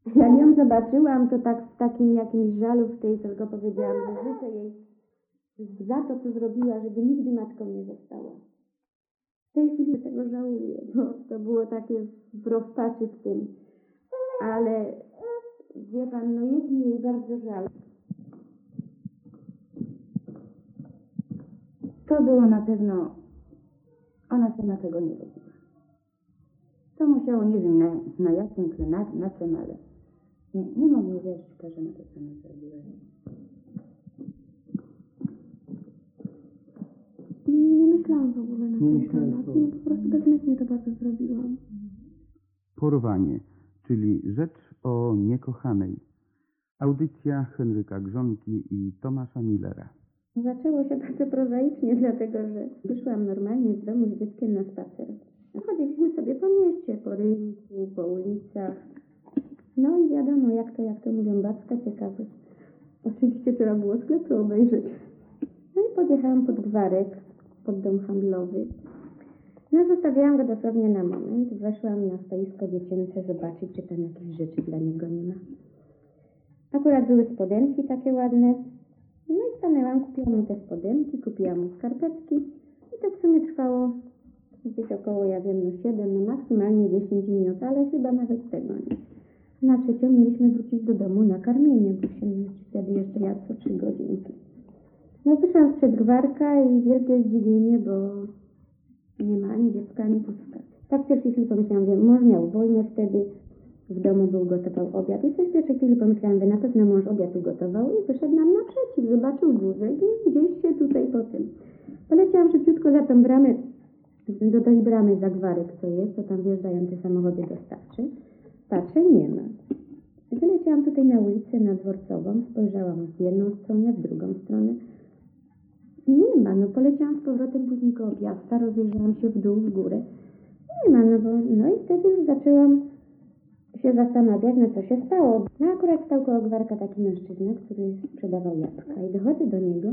Jak ją zobaczyłam, to tak w takim jakimś żalu w tej tylko powiedziałam, że życzę jej za to, co zrobiła, żeby nigdy matką nie została. W tej chwili tego żałuję, bo to było takie w rozpaczy w tym. Ale wie pan, no jest mi jej bardzo żal. To było na pewno, ona sama tego nie robiła. To musiało, nie wiem na jakim tle, na czym, ale nie mogę wierzyć, że na to sama zrobiła. Nie myślałam w ogóle na Nie ten myślałeś temat. w ogóle. Nie, po prostu bezmyślnie to bardzo zrobiłam. Porwanie, czyli rzecz o niekochanej. Audycja Henryka Grzonki i Tomasza Millera. Zaczęło się bardzo prozaicznie, dlatego że wyszłam normalnie z domu z dzieckiem na spacer. Chodziliśmy sobie po mieście, po rynku, po ulicach. No i wiadomo, jak to mówią, babska ciekawość. Oczywiście trzeba było sklepy obejrzeć. No i podjechałam pod gwarek, pod dom handlowy. No zostawiałam go dosłownie na moment. Weszłam na stoisko dziecięce zobaczyć, czy tam jakieś rzeczy dla niego nie ma. Akurat były spodenki takie ładne. No i stanęłam, kupiłam mu te spodenki, kupiłam mu skarpetki i to w sumie trwało gdzieś około, ja wiem, 7, no maksymalnie 10 minut, ale chyba nawet tego nie. Na trzecią mieliśmy wrócić do domu na karmienie, bo się wtedy jeszcze jadł co 3 godzinki. No wyszłam sprzed gwarka i wielkie zdziwienie, bo nie ma ani dziecka, ani pustka. Tak w pierwszej chwili pomyślałam, że mąż miał wolne wtedy, w domu gotował obiad. I coś w pierwszej chwili pomyślałam, że na pewno mąż obiad ugotował i wyszedł nam naprzeciw, zobaczył wózek i gdzieś się tutaj po tym. Poleciałam szybciutko za tą bramę, do tej bramy za gwarek, co jest, to tam wjeżdżają te samochody dostawcze. Patrzę, nie ma. Wyleciałam tutaj na ulicę, na Dworcową, spojrzałam w jedną stronę, w drugą stronę. Nie ma, no poleciałam z powrotem później koło Piasta, rozejrzałam się w dół, w górę. Nie ma, no i wtedy już zaczęłam się zastanawiać, no co się stało. No akurat stał koło gwarka taki mężczyzna, który sprzedawał jabłka i dochodzę do niego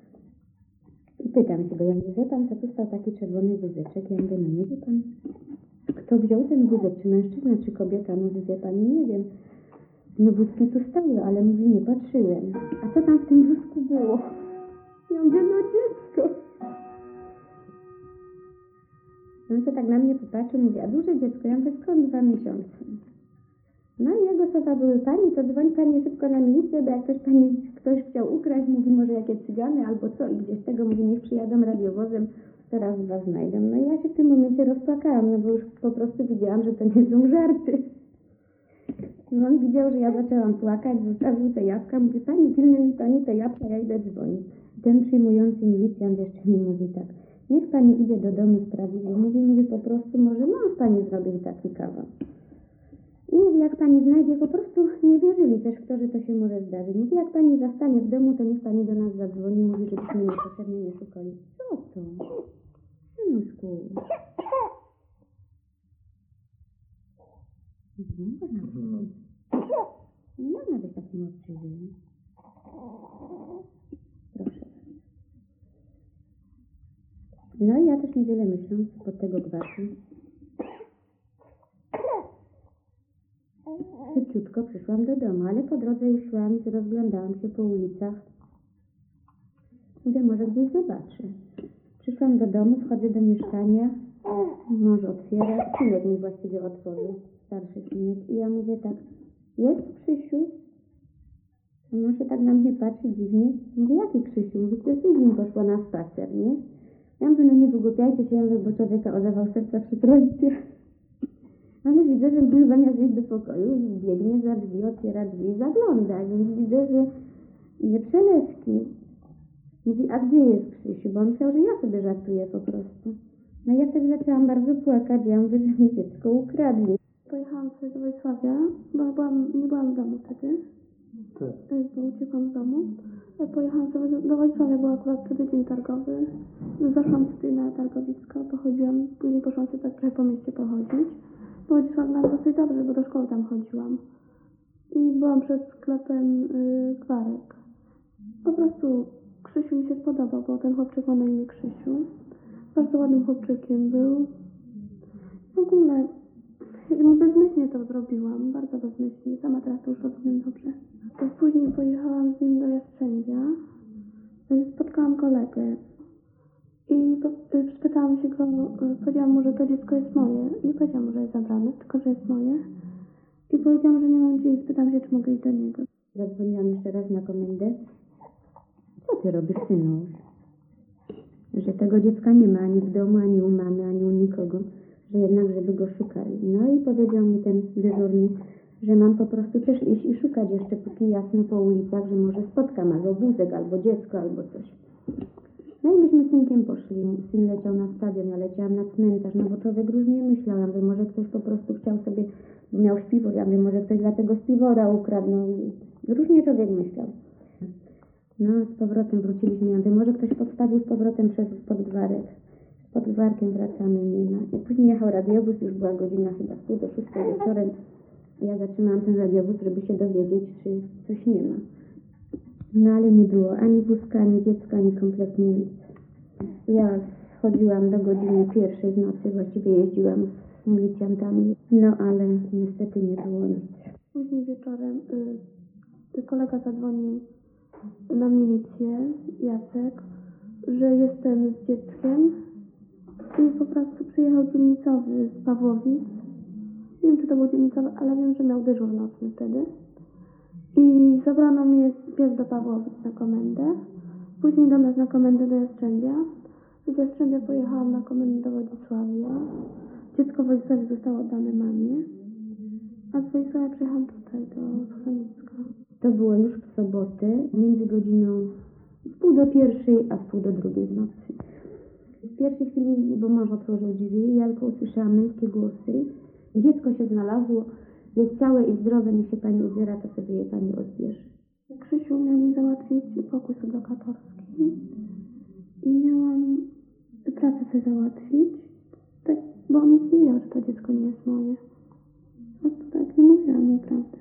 i pytam się go, ja mówię, wie pan, co tu stał taki czerwony wózeczek? Ja mówię, no nie wie pan, kto wziął ten wózek, czy mężczyzna, czy kobieta? Mówi, wie pani, nie wiem. No wózki tu stały, ale mówi, nie patrzyłem. A co tam w tym wózku było? Ja mówię, no dziecko. On się tak na mnie popatrzył, mówi, a duże dziecko? Ja mówię, skąd 2 miesiące? No i jego słowa były, pani, to dzwoń pani szybko na milicję, bo jak ktoś chciał ukraść, mówi, może jakie cygany albo co, i gdzieś tego, mówi, niech przyjadą radiowozem, teraz was znajdą. No i ja się w tym momencie rozpłakałam, no bo już po prostu widziałam, że to nie są żarty. I on widział, że ja zaczęłam płakać, zostawił te jabłka, mówi, pani, pilnuje mi pani te jabłka, ja idę dzwonić. Ten przyjmujący milicjant jeszcze mi mówi tak, niech pani idzie do domu sprawiedliwie, mówi po prostu, może mąż pani zrobił taki kawał. I mówi, jak pani znajdzie, po prostu nie wierzyli też w to, że to się może zdarzyć. Mówi, jak pani zastanie w domu, to niech pani do nas zadzwoni, mówi, żebyśmy niepotrzebnie nie szukali. Co to? Synuszku. Nie można być takim obczyznym. Proszę. No i ja też niewiele myśląc pod tego gwarku. Szybciutko przyszłam do domu, ale po drodze już szłam i rozglądałam się po ulicach. Mówię, może gdzieś zobaczę. Przyszłam do domu, wchodzę do mieszkania, mąż otwiera, synek mi właściwie otworzył, starszy synek. I ja mówię tak, jest Krzysiu? A mąż się tak na mnie patrzy dziwnie. Mówię, jaki Krzysiu? Mówię, to ty z nim poszła na spacer, nie? Ja mówię, no nie wygłupiajcie się, ja mówię, bo człowieka odewał serca przy trójcy. Ale widzę, że mąż zamiast iść do pokoju, biegnie za drzwi, otwiera drzwi i zagląda. Więc widzę, że nie przelewki. Mówi, a gdzie jest Krzysiu? Bo on myślał, że ja sobie żartuję po prostu. No i ja wtedy zaczęłam bardzo płakać. Ja mówię, że mi dziecko ukradli. Pojechałam sobie do Wrocławia, bo nie byłam w domu wtedy. Tak. Bo uciekłam z domu. Pojechałam sobie do Wrocławia, bo akurat wtedy dzień targowy. Zaszłam tutaj na targowisko, pochodziłam, później poszłam sobie tak trochę po mieście pochodzić. Pochodziłam nam dosyć dobrze, bo do szkoły tam chodziłam. I byłam przed sklepem Gwarek. Po prostu Krzysiu mi się spodobał, bo ten chłopczyk ma na imię Krzysiu. Bardzo ładnym chłopczykiem był. W ogóle bezmyślnie to zrobiłam, bardzo bezmyślnie, sama teraz to już rozumiem dobrze. To później pojechałam z nim do Jastrzębia, spotkałam kolegę i spytałam się go, powiedziałam mu, że to dziecko jest moje. Nie powiedziałam mu, że jest zabrane, tylko że jest moje. I powiedziałam, że nie mam gdzie i spytałam się, czy mogę iść do niego. Zadzwoniłam jeszcze raz na komendę. Co ty robisz, synu? Że tego dziecka nie ma ani w domu, ani u mamy, ani u nikogo. Że jednak, żeby go szukali. No i powiedział mi ten dyżurny, że mam po prostu też iść i szukać jeszcze póki jasno po ulicach, że może spotkam albo wózek, albo dziecko, albo coś. No i myśmy z synkiem poszli. Syn leciał na stadion, ja leciałam na cmentarz, no bo człowiek różnie myślał. Ja mówię, może ktoś po prostu chciał sobie, bo miał śpiwór, ja mówię, może ktoś dlatego śpiwora ukradł. No, różnie człowiek myślał. No, z powrotem wróciliśmy. Ja mówię, może ktoś podstawił z powrotem przez Podgwarek. Z Podgwarkiem wracamy, nie ma. I później jechał radiowóz, już była godzina chyba 5:30 wieczorem. Ja zatrzymałam ten radiowóz, żeby się dowiedzieć, czy coś nie ma. No ale nie było ani wózka, ani dziecka, ani kompletnie nic. Ja schodziłam do godziny 1:00 w nocy, właściwie jeździłam z milicjantami, no ale niestety nie było nic. Później wieczorem kolega zadzwonił na milicję, Jacek, że jestem z dzieckiem i po prostu przyjechał dzielnicowy z Pawłowic. Nie wiem, czy to był dzielnicowy, ale wiem, że miał dyżur nocny wtedy. I zabrano mnie pierw do Pawłowic na komendę, później do nas na komendę do Jastrzębia. Z Jastrzębia pojechałam na komendę do Wodzisławia. Dziecko w Wodzisławiu zostało oddane mamie, a z Wodzisławia przyjechałam tutaj do schroniska. To było już w sobotę, między godziną 12:30 a 12:30 w nocy. W pierwszej chwili, bo mąż otworzył drzwi, ja tylko usłyszałam męskie głosy. Dziecko się znalazło, jest całe i zdrowe, niech się pani ubiera, to sobie je pani odbierze. Krzysiu miał mi załatwić pokój sublokatorski i miałam pracę sobie załatwić, tak, bo on nic nie wiedział, że to dziecko nie jest moje. Po prostu tak nie mówiłam mu prawdy.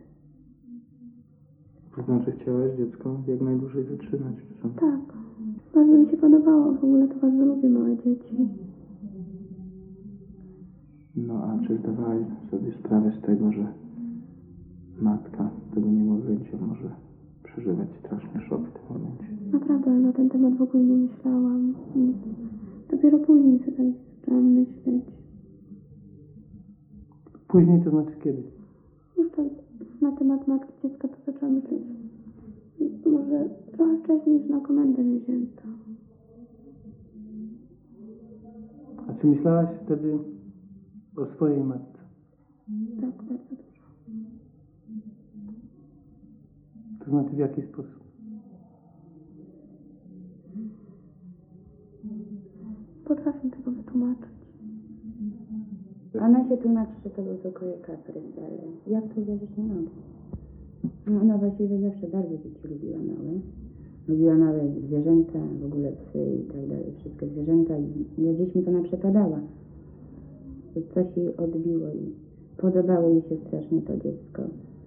To znaczy chciałaś dziecko jak najdłużej zatrzymać, czy co? Tak. Bardzo mi się podobało, w ogóle to bardzo lubię małe dzieci. No a czy zdawałaś sobie sprawę z tego, że matka tego niemowlęcia może przeżywać straszny szok w tym momencie? Naprawdę na ten temat w ogóle nie myślałam. Dopiero później sobie tak zaczęłam myśleć. Później to znaczy kiedy? Już tak na temat matki dziecka to zaczęłam myśleć. Może trochę wcześniej niż na komendę mnie wzięto. A czy myślałaś wtedy o swojej matce? Tak, bardzo dużo. To znaczy w jaki sposób? Potrafię tego wytłumaczyć. Ona się tłumaczy, że to był tylko jej kaprys, ale ja w to wierzyć nie mogę. No, ona właściwie zawsze bardzo dzieci lubiła małe. Lubiła małe zwierzęta, w ogóle psy i tak dalej, wszystkie zwierzęta i za dziećmi to ona przepadała. To coś jej odbiło i podobało jej się strasznie to dziecko.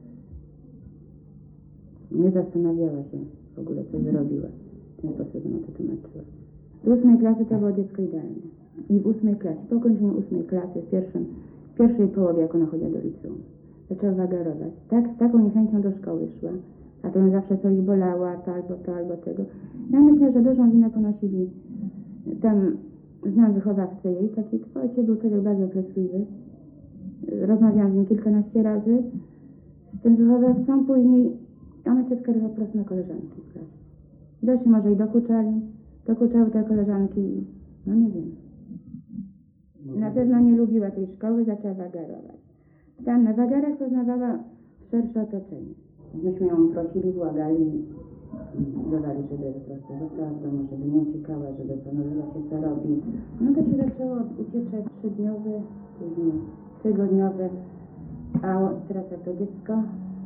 Nie zastanawiała się w ogóle, co zrobiła. W ten sposób ona to tłumaczyła. Z 8 klasy to było dziecko idealne. I w 8 klasie, po ukończeniu 8 klasy, w pierwszej połowie, jak ona chodziła do liceum, zaczęła wagarować. Tak, z taką niechęcią do szkoły szła. A to ją zawsze coś bolała, to albo tego. Ja myślę, że dużą winę ponosili tam, znam wychowawcę jej, taki ojciec był człowiek bardzo treskliwy. Rozmawiałam z nim kilkanaście razy z tym wychowawcą, później ona się skarżyła prosto na koleżanki w klasie. Doszli może i dokuczały te koleżanki, no nie wiem. Na pewno nie lubiła tej szkoły, zaczęła wagarować. Tam na wagarach poznawała szersze otoczenie. Myśmy ją prosili, błagali, dodali, żeby po prostu została w domu, żeby nie uciekała, żeby zastanowiła się, co robi. No to się zaczęło od ucieczek 3-dniowy, później 3-tygodniowy, a teraz jak to dziecko?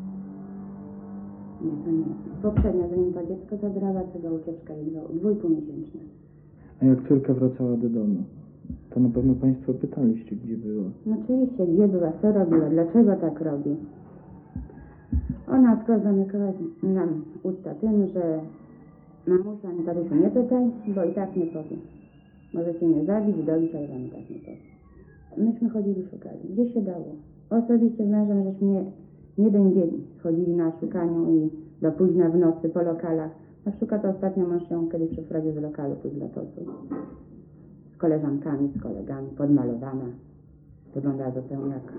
Nie, to nie. Poprzednia, zanim to dziecko zabrała, to była ucieczka 2,5-miesięczna. A jak córka wracała do domu, to na pewno państwo pytaliście, gdzie była. No oczywiście, gdzie była, co robiła, dlaczego tak robi. Ona tylko zamykała nam usta tym, że mamusia, ani tatusiu nie pytaj, bo i tak nie powiem. Możecie mnie zabić, dobić, ale wam i tak nie powiem. Myśmy chodzili, szukali, gdzie się dało. Osobiście z mężem żeśmy nie jeden dzień chodzili na szukaniu i do późna w nocy po lokalach. Na przykład ostatnio mąż się kiedyś przeprowadził z lokalu tu z Lotosu. Z koleżankami, z kolegami, podmalowana. Wyglądała zupełnie jak...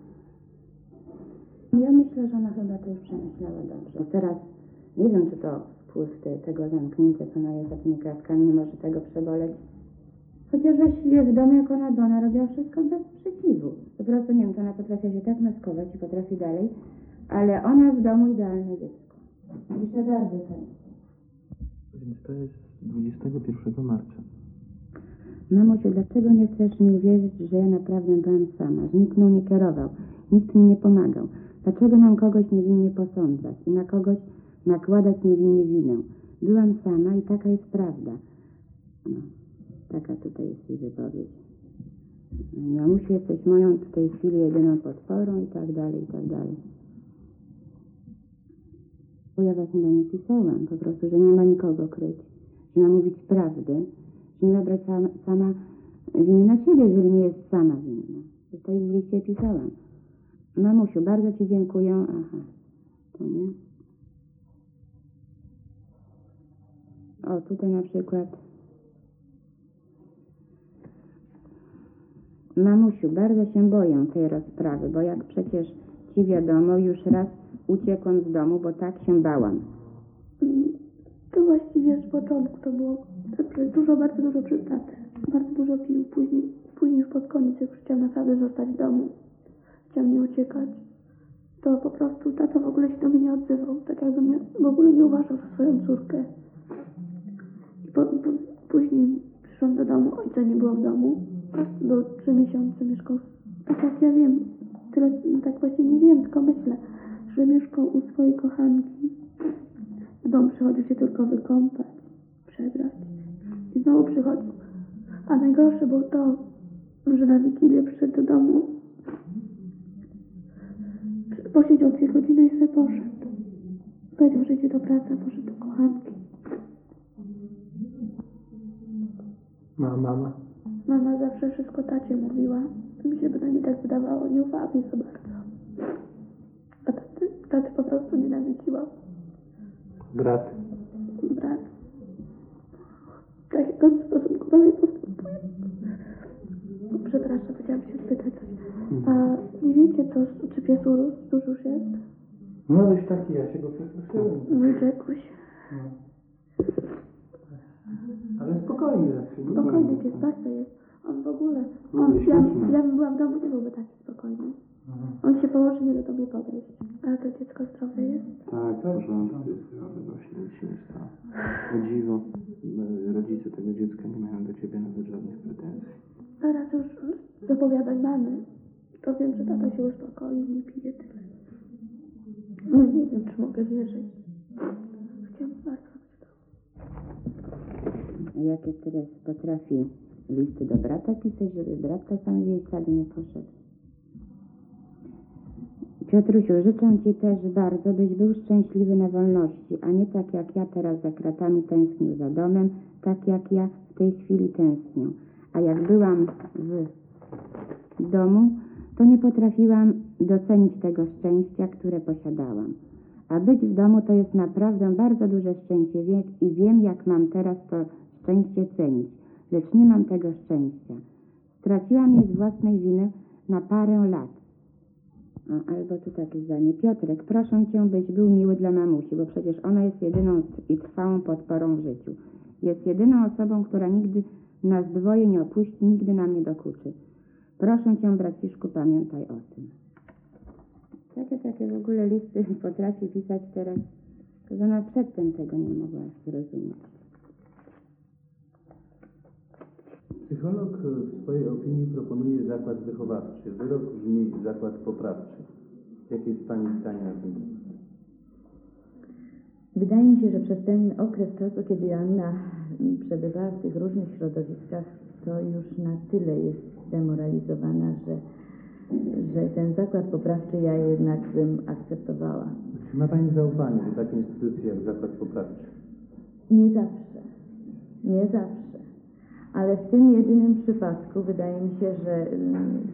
Ja myślę, że ona chyba to już przemyślała dobrze. Bo teraz nie wiem, czy to wpływ tego zamknięcia, co ona jest za tymi kratkami, nie może tego przeboleć. Chociaż właściwie w domu, jak ona, bo ona robiła wszystko bez sprzeciwu. Po prostu, nie wiem, to ona potrafi się tak maskować i potrafi dalej, ale ona w domu idealne dziecko. Myślę bardzo chętnie. Więc to jest 21 marca. Mamusiu, dlaczego nie chcesz mi uwierzyć, że ja naprawdę byłam sama, że nikt mną nie kierował, nikt mi nie pomagał? Dlaczego mam kogoś niewinnie posądzać i na kogoś nakładać niewinnie winę? Byłam sama i taka jest prawda. No, taka tutaj jest jej wypowiedź. Mamusiu, jesteś moją w tej chwili jedyną podporą i tak dalej, i tak dalej. Bo ja właśnie do niej pisałam, po prostu, że nie ma nikogo kryć, że ma mówić prawdę, że nie ma brać sama winy na siebie, jeżeli nie jest sama winna. Że to ich w liście pisałam. Mamusiu, bardzo ci dziękuję. Aha, to nie. O, tutaj na przykład. Mamusiu, bardzo się boję tej rozprawy, bo jak przecież ci wiadomo, już raz uciekłam z domu, bo tak się bałam. To właściwie z początku to było bardzo dużo przez tatę. Bardzo dużo pił. Później już pod koniec, jak już chciał naprawdę zostać w domu, chciał nie uciekać, to po prostu tato w ogóle się do mnie nie odzywał. Tak jakby mnie w ogóle nie uważał za swoją córkę. I później przyszłam do domu, ojca nie było w domu. Był 3 miesiące, mieszkał, tak jak ja wiem, tyle, no tak właśnie nie wiem, tylko myślę, że mieszkał u swojej kochanki. W dom przychodził się tylko wykąpać, przebrać i znowu przychodził. A najgorsze było to, że na Wigilię przyszedł do domu, posiedział 2 godziny i sobie poszedł. Powiedział, że idzie do pracy, a poszedł do kochanki. Mama? Mama zawsze wszystko tacie mówiła. Mi się bynajmniej tak wydawało, nie ufała mi za bardzo. A taty po prostu nienawidziła. Brat? Brat. Tak jak on w stosunku do mnie postępuje. Przepraszam, chciałam się spytać coś. A nie wiecie, czy pies urósł? Duży już jest? No już taki, ja się go przestraszyłem. Mój Jackuś. No. Ale spokojnie raczej. Spokojny pies, Basia jest. On w ogóle, No, ja bym była w domu, nie byłby taki spokojny. On się położy, nie do tobie podejść. Ale to dziecko zdrowe jest? Tak, w porządku jest zdrowy, właśnie nic się nie stało. O dziwo, rodzice tego dziecka nie mają do ciebie nawet żadnych pretensji. Teraz już z opowiadań mamy, to wiem, że tata się uspokoił, nie pije tyle. No nie wiem, czy mogę wierzyć. Chciałam bardzo Jakie teraz potrafi listy do brata pisać, żeby brat czasami w jej ślady nie poszedł. Piotrusiu, życzę ci też bardzo, byś był szczęśliwy na wolności, a nie tak jak ja teraz za kratami tęsknił za domem, tak jak ja w tej chwili tęsknię. A jak byłam w domu, to nie potrafiłam docenić tego szczęścia, które posiadałam. A być w domu to jest naprawdę bardzo duże szczęście i wiem, jak mam teraz to szczęście cenić, lecz nie mam tego szczęścia. Straciłam je z własnej winy na parę lat. Albo tu takie zdanie. Piotrek, proszę cię, byś był miły dla mamusi, bo przecież ona jest jedyną i trwałą podporą w życiu. Jest jedyną osobą, która nigdy nas dwoje nie opuści, nigdy nam nie dokuczy. Proszę cię, braciszku, pamiętaj o tym. Takie w ogóle listy potrafi pisać teraz, że ona przedtem tego nie mogła zrozumieć. Psycholog w swojej opinii proponuje zakład wychowawczy. Wyrok brzmi zakład poprawczy. Jakie jest Pani zdanie na ten temat? Wydaje mi się, że przez ten okres czasu, kiedy Joanna przebywała w tych różnych środowiskach, to już na tyle jest zdemoralizowana, że ten zakład poprawczy ja jednak bym akceptowała. Czy ma Pani zaufanie do takiej instytucji jak zakład poprawczy? Nie zawsze. Nie zawsze. Ale w tym jedynym przypadku wydaje mi się, że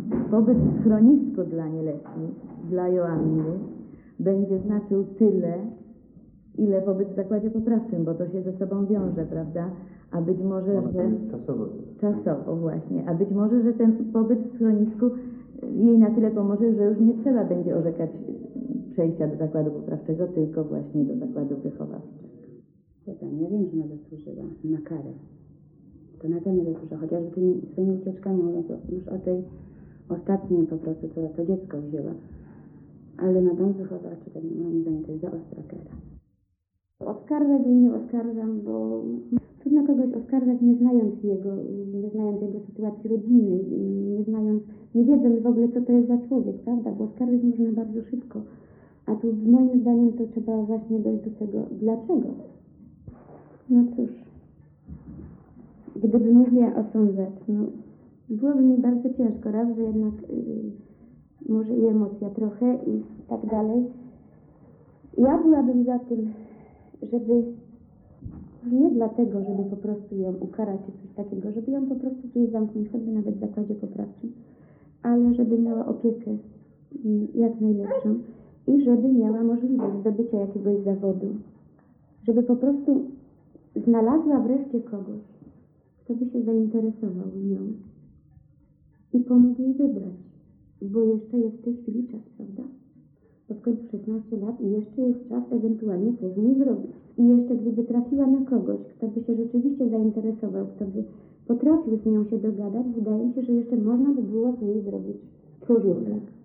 pobyt w schronisku dla nieletnich, dla Joanny, będzie znaczył tyle, ile pobyt w zakładzie poprawczym, bo to się ze sobą wiąże, prawda? A być może, Ona że... tam jest czasowo. Czasowo właśnie. A być może, że ten pobyt w schronisku jej na tyle pomoże, że już nie trzeba będzie orzekać przejścia do zakładu poprawczego, tylko właśnie do zakładu wychowawczego. Ja wiem, że ona zasłużyła na karę. To na pewno zasłużyła, chociażby tymi swoimi ucieczkami, mówiąc już o tej ostatniej po prostu, co to dziecko wzięła. Ale na dom wychowawczy, to moim zdaniem to jest za ostra kara. Oskarżać jej nie oskarżam, bo trudno kogoś oskarżać nie znając jego sytuacji rodzinnej, nie wiedząc w ogóle co to jest za człowiek, prawda? Bo oskarżyć można bardzo szybko. A tu moim zdaniem to trzeba właśnie dojść do tego, dlaczego? No cóż, gdybym nie miała osądzać, no byłoby mi bardzo ciężko, raz, że jednak może i emocja trochę i tak dalej. Ja byłabym za tym, żeby nie dlatego, żeby po prostu ją ukarać czy coś takiego, żeby ją po prostu gdzieś zamknąć, choćby nawet w zakładzie poprawczym, ale żeby miała opiekę jak najlepszą i żeby miała możliwość zdobycia jakiegoś zawodu, żeby po prostu znalazła wreszcie kogoś, kto by się zainteresował nią i pomógł jej wybrać, bo jeszcze jest w tej chwili czas, prawda? To w końcu 16 lat i jeszcze jest czas ewentualnie coś z niej zrobić. I jeszcze gdyby trafiła na kogoś, kto by się rzeczywiście zainteresował, kto by potrafił z nią się dogadać, wydaje mi się, że jeszcze można by było z niej zrobić człowieka.